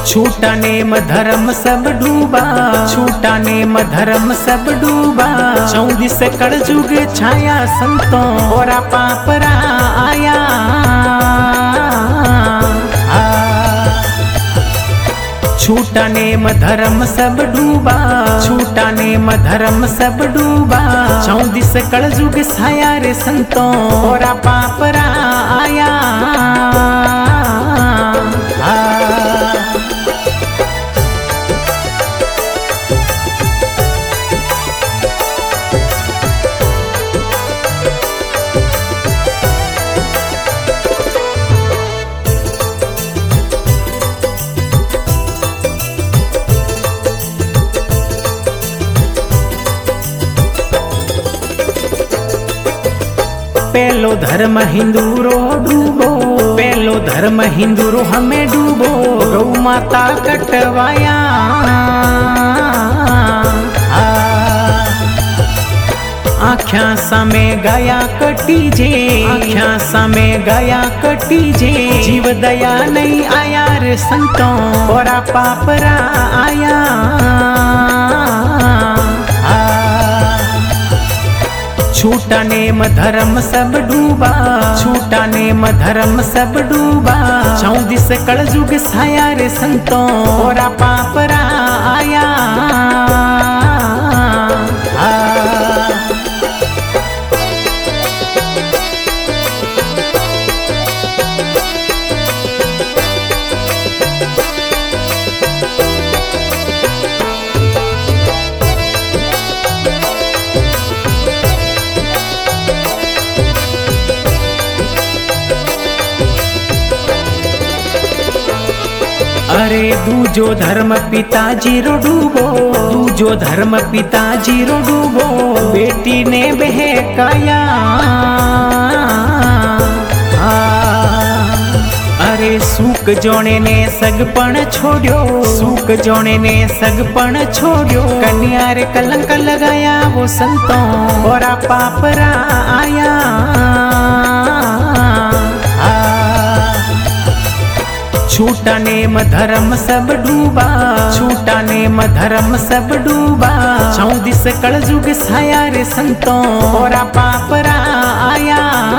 छूटा नेम धर्म सब डूबा, छूटा नेम धर्म सब डूबा। 34 कलयुग छाया संतों और पापरा आया। छूटा नेम धर्म सब डूबा, छूटा नेम धर्म सब डूबा। 34 कलयुग छाया रे संतों और पापरा आया। पहलो धर्म हिंदू रो डूबो, पहलो धर्म हिंदू रो हमें डूबो। गौ माता कटवाया, आख्या सामे गया कटी जे, आख्या सामे गया कटी जे। जीव दया नहीं आया रे संतों और पापरा आया। छूटा नेम धर्म सब डूबा, छूटा नेम धर्म सब डूबा। 34 कलयुग छाया रे संतों और पापरा आया। अरे दूजो धर्म पिताजी रो डूबो, दूजो धर्म पिताजी रो डूबो। बेटी ने बहकाया, अरे सूक जोने ने सगपण छोड़ो, सूक जोने ने सगपण छोड़ो। कन्या रे कलंक लगाया वो संतों और पापरा आया। छूटा नेम धर्म सब डूबा, छूटा नेम धर्म सब डूबा। 34 कलयुग छाया रे संतों और पापरा आया।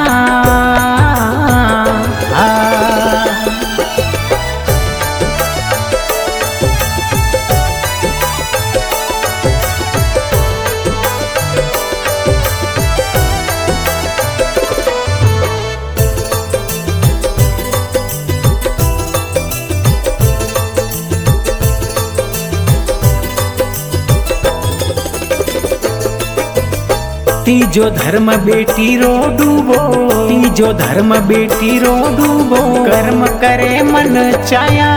तीजो धर्म बेटी रो डूबो, तीजो धर्म बेटी रो डूबो। कर्म करे मन चाया,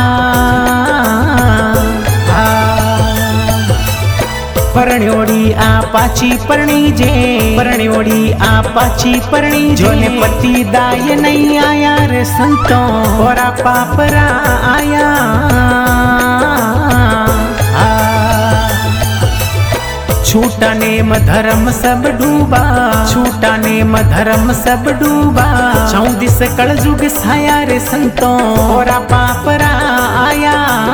परण्योड़ी आ पाची परणी जे, परण्योड़ी आ पाची परणी जो। ने पति दाय नहीं आया रे संतों और पापरा आया। छूटा नेम धर्म सब डूबा, छूटा नेम धर्म सब डूबा। 34 कलयुग छाया रे संतों और पापरा आया।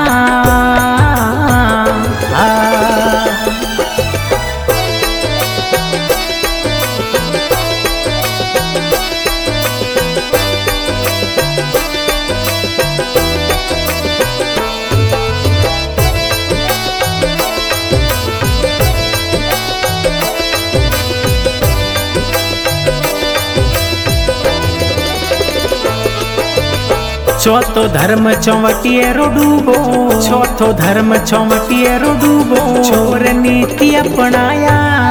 चौथो धर्म चौवटिये रो डूबो, चौथो धर्म चौवटिये रो डूबो। चोर नीति अपनाया,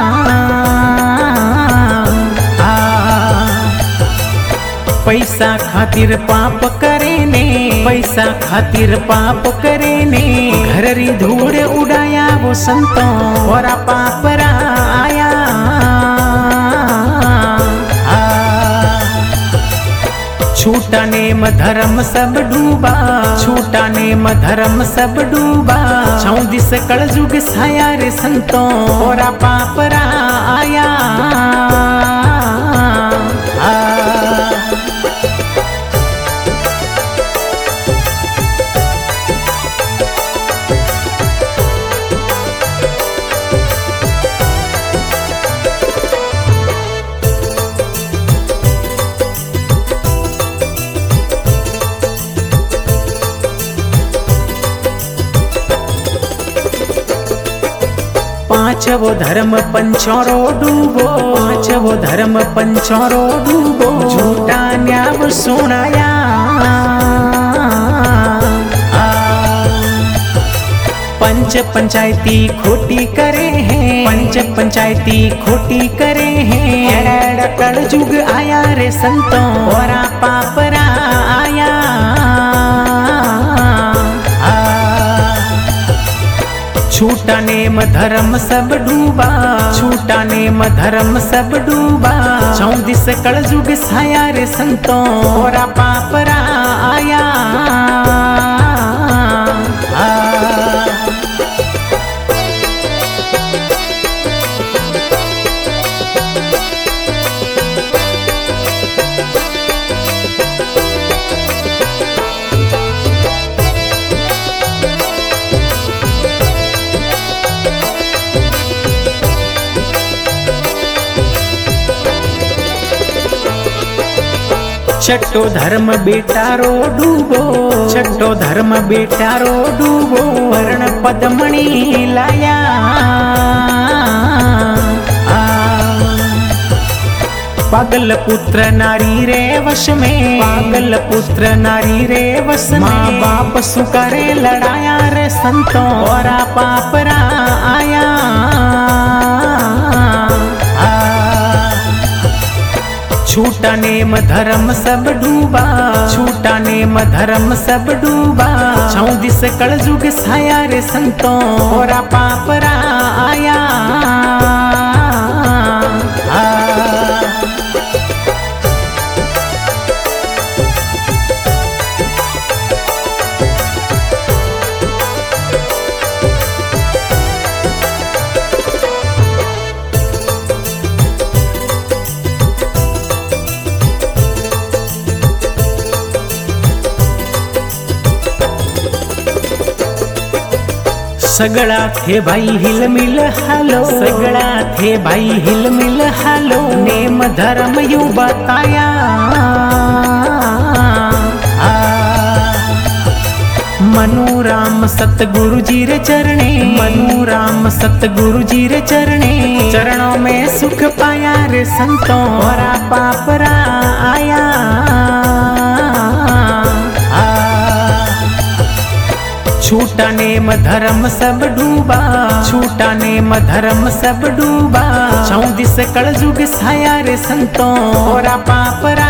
पैसा खातिर पाप करे ने, पैसा खातिर पाप करे ने। घर री धूड़ उड़ाया वो संतों और पापरा आया। छूटा नेम धर्म सब डूबा, छूटा नेम धर्म सब डूबा। 34 कलयुग छाया रे संतों और पापरा आया। पांचवो धर्म पंचोरो डूबो, पांचवो धर्म पंचोरो डूबो, झूठा न्याव सुनाया। पंच पंचायती खोटी करे हैं, पंच पंचायती खोटी करे हैं। कल जुग आया रे संतों और पापरा आया। छूटा नेम धर्म सब डूबा, छूटा नेम धर्म सब डूबा। 34 कल जुग साया रे संतों और पापरा आया। छठो धर्म बेटारो डूबो, छठो धर्म बेटारो डूबो, वर्ण पद्मणि लाया। पागल पुत्र नारी रे वश में, पागल पुत्र नारी रे वश में। माँ बाप सुकरे लड़ाया रे संतों और पापरा आया। छूटा नेम धर्म सब डूबा, छूटा नेम धर्म सब डूबा। 34 कल जुग साया रे संतों और पापरा आया। सगळा थे भाई हिल मिल हालो, सगळा थे भाई हिल मिल हालो। नेम धर्म यू बताया। मनुराम सतगुरु जी रे चरणे, मनुराम सतगुरु जी रे चरणे। चरणों में सुख पाया रे संतों और पापरा आया। छूटा नेम धर्म सब डूबा, छूटा नेम धर्म सब डूबा। 34 कल जुग साया रे संतों और पापरा